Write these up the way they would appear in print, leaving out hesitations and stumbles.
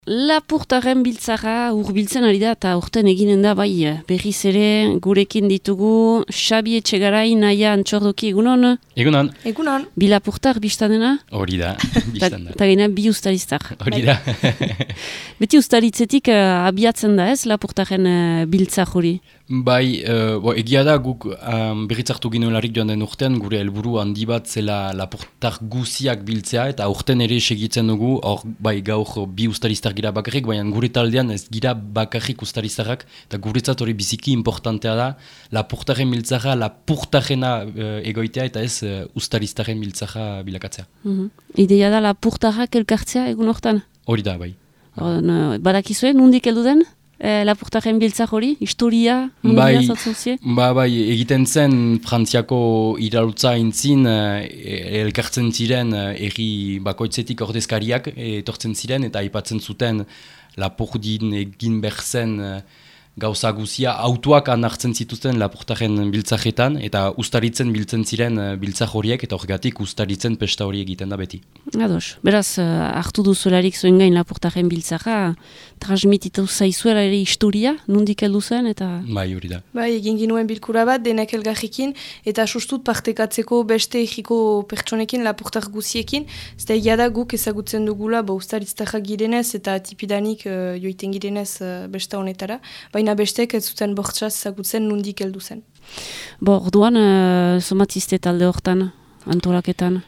Lapurtaren biltzara hurbiltzen ari da eta urten eginen da bai berriz ere gurekin ditugu Xabi Etxegarai, Naia Antxordoki, egunon? Egunon. Egunon. Bi lapurtar biztadena? Hori da, biztanda. Eta gena bi ustariztar. Hori da. Beti ustaritzetik abiatzen da ez lapurtaren biltzar hori? Bai, egia da guk berritzartu ginoelarik joan den urtean gure helburu handi bat zela lapurtar guziak biltzea eta urten ere segitzen dugu, hor bai gaur bi ustariztar gira bakarrik, baina gure taldean ez gira bakarrik ustariztarrak eta guretzat hori biziki importantea da lapurtaren biltzara, lapurtarena egoitea eta ez ustariztaren biltzara bilakatzea. Ideia da lapurtarrak elkartzea egun hortan? Hori da, bai. Badakizue, nondik heldu den? Lapurtaren biltzak hori, historia, mundia zatzen zie? Bai, egiten zen Frantziako iralutza intzin elkartzen ziren erri bakoitzetik ordezkariak etortzen ziren eta aipatzen zuten lapurdin egin berzen gauza guzia autoak anartzen zituzten lapurtaren biltzaketan eta ustaritzen biltzen ziren biltzak horiek eta horregatik ustaritzen pesta hori egiten da beti. Ados, beraz hartu duzularik zuen gain lapurtaren biltzaka, transmititu zaizuela ere historia, nondik heldu zen eta... Bai, hori da. Bai, egin ginuen bilkura bat, denak elgarrikin, eta sustut partekatzeko beste egiko pertsonekin lapurtar guziekin, zeta egia da guk ezagutzen dugula, ustaritztarrak girenez eta tipidanik joiten girenez besta honetara, baina bestek ez zuten bortxaz ezagutzen nondik heldu zen. Orduan, somatizte talde hortan, antolaketan?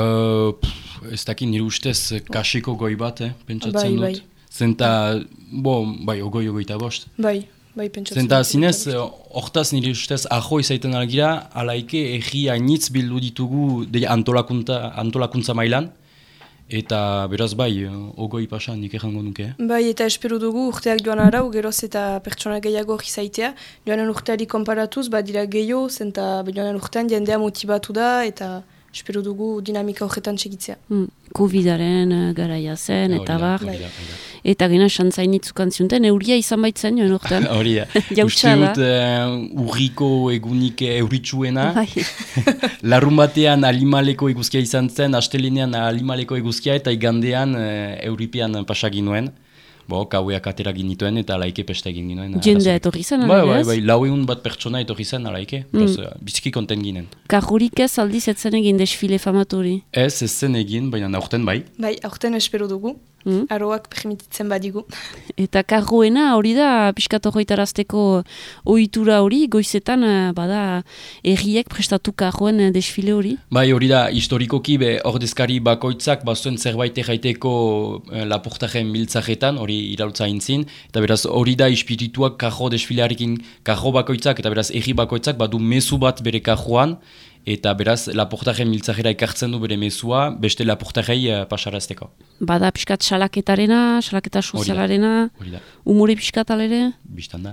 Ez dakit nire ustez kasiko goi bat, pentsatzen bai, dut. Zenta, ogoi-ogoita bost. Bai, pentsatzen. Zenta, zinez, hortaz nire ustez aho izaiten algira, alaike egi hainitz bildu ditugu antolakuntza mailan, eta beraz bai, ogoi pasa nik errango nuke. Bai, eta espero dugu urteak joan arau, geroz eta pertsona gehiago izaitea. Joanen urteari konparatuz, badira gehiago, zenta joanen urtean jendea motibatu da, eta espero dugu dinamika horretan segitzea. Covidaren garaia zen, eta bar. Eta gena xantzainitzu kantziunten, euria izan baitzen joan urtean. Hori da. Uste dut urriko egunik euritsuena. Larrun batean alimaleko eguzkia izan zen, astelenean alimaleko eguzkia eta igandean euripean pasagin nuen. Kaueak atera ginituen eta alaike pesta egin ginoen. Jende etorri zen, bai, 400 bat pertsona etorri zen alaike, biziki konten ginen. Kajurik ez aldiz etzen egin desfile famatori? Ez zen egin, baina aurten bai. Bai, aurten espero dugu, aroak permititzen badigu. Eta karroena hori da, pixkat horretarazteko ohitura hori, goizetan bada erriek prestatu karroen desfile hori? Bai, hori da, historikoki ordezkari bakoitzak bazuen zerbait erraiteko lapurtaren biltzaketan, hori iraultza intzin, eta beraz hori da ispirituak karro desfilearekin, karro bakoitzak, eta beraz erri bakoitzak badu mezu bat bere karroan, eta beraz lapurtaren biltzakera ekartzen du bere mezua, beste lapurtarei pasarazteko. Bada pixkat salaketarena, salaketa sozialarena, umore pixkat alere? Bistanda.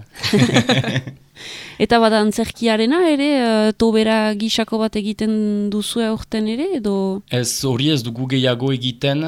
Eta bada antzerkiarena ere, tobera gisako bat egiten duzue aurten ere, edo? Ez, hori ez dugu gehiago egiten,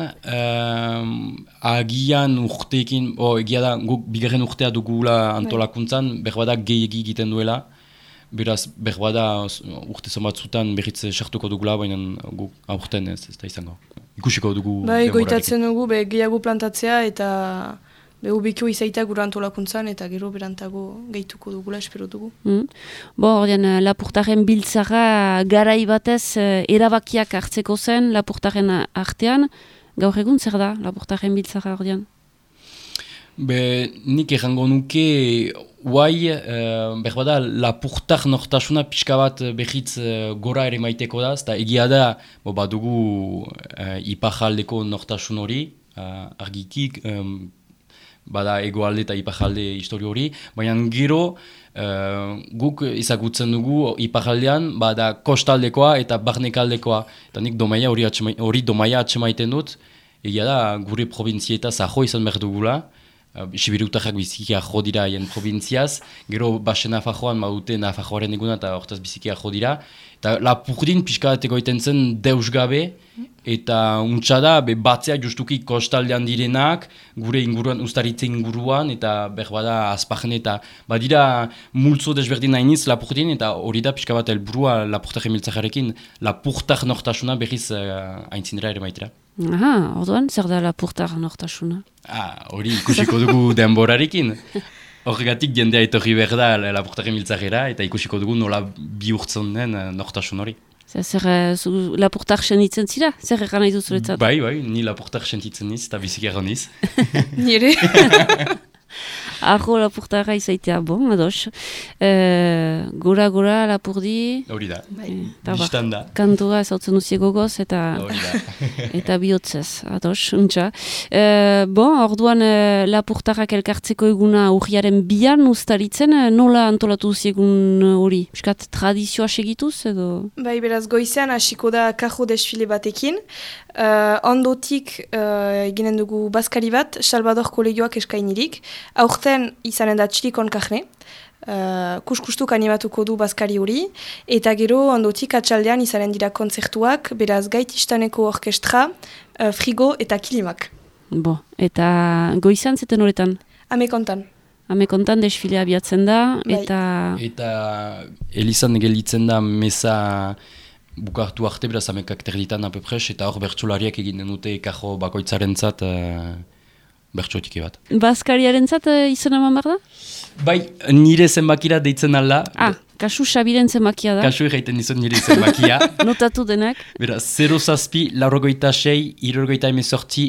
agian urteekin, egia da, bigarren urtea dugula antolakuntzan, berbada gehiagi egiten duela, beraz, berbada urte zomatzutan berriz sartuko dugula, baina guk aurten ez da izango. Ikusiko dugu demorarekin. Bai, goitatzen dugu, gehiago plantatzea eta ubekio izaita gure antolakuntzan eta gero berantago gehituko dugula, espero dugu. Ordean, lapurtaren biltzara garai batez erabakiak hartzeko zen lapurtaren artean. Gaur egun zer da lapurtaren biltzara ordean? Nik errango nuke, berbada lapurtar nortasuna pixka bat behitz gora ere maiteko da, eta egia da, badugu ipajaldeko nortasun hori, argikik, bada egoalde eta ipajalde historio hori, baina gero guk ezagutzen dugu ipajaldean bada kostaldekoa eta barnekaldekoa, eta nik hori domaia atxemaiten dut, egia da gure probintzietaz aho izan behar dugula, Sibirutarrak biziki aho dira haien probintziaz, gero basen afajoan badute nafajoaren eguna eta hortaz biziki aho dira. Eta lapurdin pixka bat egoiten zen deus gabe, eta untsa da batzea justuki kostaldean direnak, gure inguruan, ustaritze inguruan, eta berbada azpajen eta badira multzo desberdin nainiz lapurdin, eta hori da pixka bat helburua lapurtar emiltzajarekin, lapurtar nortasuna berriz aintzindera ere maitera. Aha, orduan, zer da lapurtar nortasuna? Hori ikusiko dugu denborarekin. Horregatik jendea etorri behar da lapurtaren biltzakera, eta ikusiko dugu nola bihurtzen den nortasun hori. Zer lapurtar sentitzen zira? Zer egan nahi duzuretzat? Bai, ni lapurtar sentitzen niz, eta bizik erran niz. Nire? Arro lapurtarra izaitea, bon, ados. Gora lapurdi. Hori da, Bai. biztan da. Kantua ezautzen duzie gogoz eta Hori da. eta bihotzez, ados, untxa. Bon, orduan lapurtarrak elkartzeko eguna urriaren bian ustaritzen, nola antolatu duziegun hori? Piskat tradizioa segituz edo? Bai, beraz, goizean hasiko da kajo desfile batekin. Ondotik eginen dugu bazkari bat, Salvador kolegioak eskainirik. Aurten izanen da txilikon karne. Kuskustuk animatuko du bazkari hori. Eta gero ondotik atxaldean izanen dira kontzertuak, beraz gaitistaneko orkestra, frigo eta kilimak. Bo, eta goizan zeten horretan? Amekontan. Amekontan desfilea abiatzen da, Bai. Eta elizan gelditzen da meza bukartu arte, beraz amekak terditan apepres, eta hor bertsolariak eginen dute kajo bakoitzaren zat bertsotik bat. Bazkariaren zat izan eman behar da? Bai, nire zenbakira deitzen alda. Kasu Xabiren zenbakia da. Kasu egiten dizut nire zenbakia. Notatu denak. Beraz, 0 zazpi, 46, 68,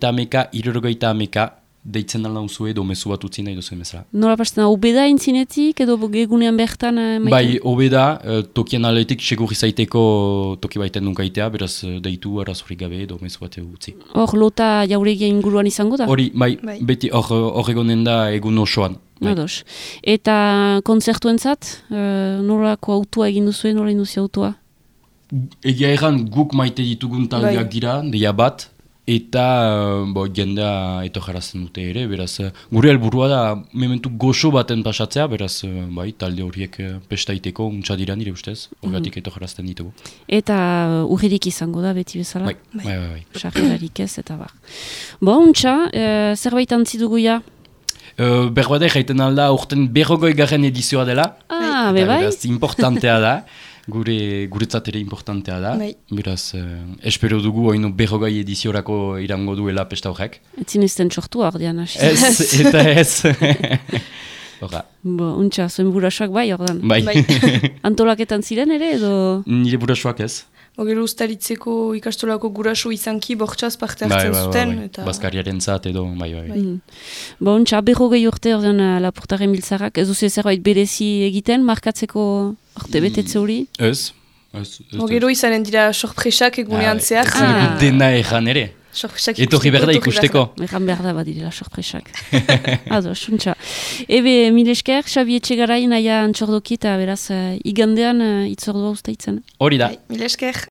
70, deitzen alda uzue edo mezu bat utzi nahi duzu emezela. Nola pasten da, obeda intzinetik edo egunean bertan maiten? Bai, obeda, tokian aletik segurri zaiteko toki baiten nunkaitea, beraz deitu arazurik gabe edo mezu bat utzi. Hor lota jauregia inguruan izango da? Hori, bai, beti hor egonen da egun osoan. Ados. Eta kontzertuentzat, nolako autua egin duzuen, nola induzi autua? Egia erran guk maite ditugun taldeak dira, deia bat, eta jendea etorrarazten dute ere, beraz, gure helburua da mementu goxo baten pasatzea, beraz, talde horiek pestaiteko untsa dira nire ustez, horregatik etorrarazten ditugu. Eta urririk izango da, beti bezala? Bai. Sarrerarik ez, eta bar. Untsa, zerbait antzi dugu ja? Berbada jaiten alda, urten 40. edizioa dela, bai? Beraz, importantea da. Guretzat ere importantea da. Beraz, espero dugu oinu 40 ediziorako irango duela pesta horrek. Etzin ezten txortu ordean, hasi. Eta ez. Horra. Untxa, zuen burasoak bai ordean. Bai. Antolaketan ziren ere edo? Nire burasoak ez. Gero ustaritzeko ikastolako guraso izanki bortxaz parte hartzen zuten. Bazkariaren zat edo, bai. Untxa, 40 urte ordean lapurtaren biltzarrak, ez duzu zerbait berezi egiten, markatzeko orte betetze hori? Ez. Gero izanen dira sorpresak egunean zehar. Dena erran ere. Etorri behar da ikusteko. Erran behar da badirela sorpresak. Ados, untxa. Ebe, mil esker, Xabi Etxegarai naia antxordoki eta beraz igandean itzordua ustaitzen. Hori da. Mil esker.